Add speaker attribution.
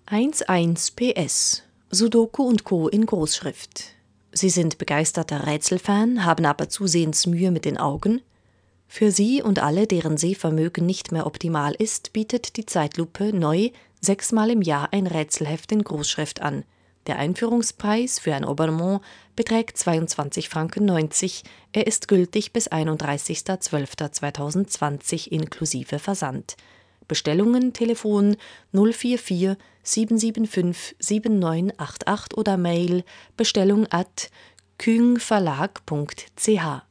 Speaker 1: 11 PS Sudoku und Co. in Großschrift. Sie sind begeisterter Rätselfan, haben aber zusehends Mühe mit den Augen? Für Sie und alle, deren Sehvermögen nicht mehr optimal ist, bietet die Zeitlupe neu 6-mal im Jahr ein Rätselheft in Großschrift an. Der Einführungspreis für ein Abonnement beträgt 22,90 Franken. Er ist gültig bis 31.12.2020 inklusive Versand. Bestellungen Telefon 044 775 7988 oder Mail bestellung@küngverlag.ch